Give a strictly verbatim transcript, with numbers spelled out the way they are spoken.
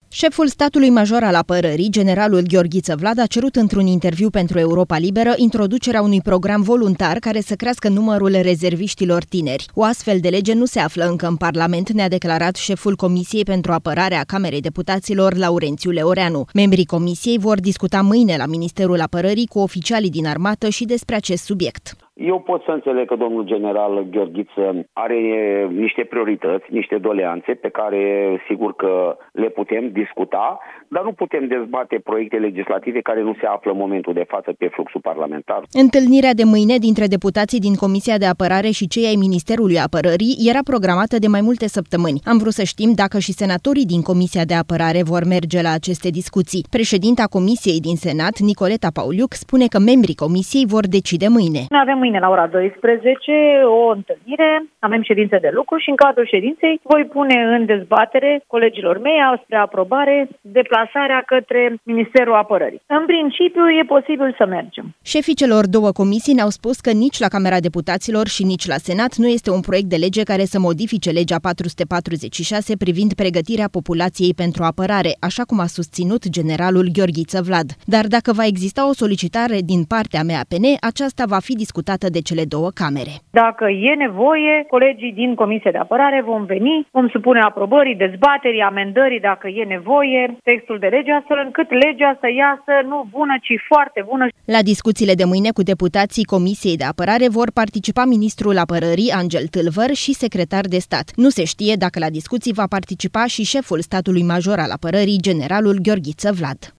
Șeful statului major al apărării, generalul Gheorghiță Vlad, a cerut într-un interviu pentru Europa Liberă introducerea unui program voluntar care să crească numărul rezerviștilor tineri. O astfel de lege nu se află încă în Parlament, ne-a declarat șeful Comisiei pentru Apărare a Camerei Deputaților, Laurențiu Leoreanu. Membrii comisiei vor discuta mâine la Ministerul Apărării cu oficialii din armată și despre acest subiect. Eu pot să înțeleg că domnul general Gheorghiță are niște priorități, niște doleanțe pe care sigur că le putem discuta, dar nu putem dezbate proiecte legislative care nu se află în momentul de față pe fluxul parlamentar. Întâlnirea de mâine dintre deputații din Comisia de Apărare și cei ai Ministerului Apărării era programată de mai multe săptămâni. Am vrut să știm dacă și senatorii din Comisia de Apărare vor merge la aceste discuții. Președinta Comisiei din Senat, Nicoleta Pauliuc, spune că membrii Comisiei vor decide mâine. Avem mâine la ora douăsprezece o întâlnire, avem ședințe de lucru și în cadrul ședinței voi pune în dezbatere colegilor mei spre aprobare deplasarea către Ministerul Apărării. În principiu e posibil să mergem. Șefii celor două comisii ne-au spus că nici la Camera Deputaților și nici la Senat nu este un proiect de lege care să modifice legea patru sute patruzeci și șase privind pregătirea populației pentru apărare, așa cum a susținut generalul Gheorghiță Vlad. Dar dacă va exista o solicitare din partea M A P N, aceasta va fi discutată de cele două camere. Dacă e nevoie, colegii din Comisia de Apărare vom veni, vom supune aprobării, dezbaterii, amendării, dacă e nevoie, textul de lege, astfel încât legea să iasă nu bună, ci foarte bună. La discuțiile de mâine cu deputații Comisiei de Apărare vor participa ministrul Apărării, Angel Tâlvăr, și secretar de stat. Nu se știe dacă la discuții va participa și șeful statului major al apărării, generalul Gheorghiță Vlad.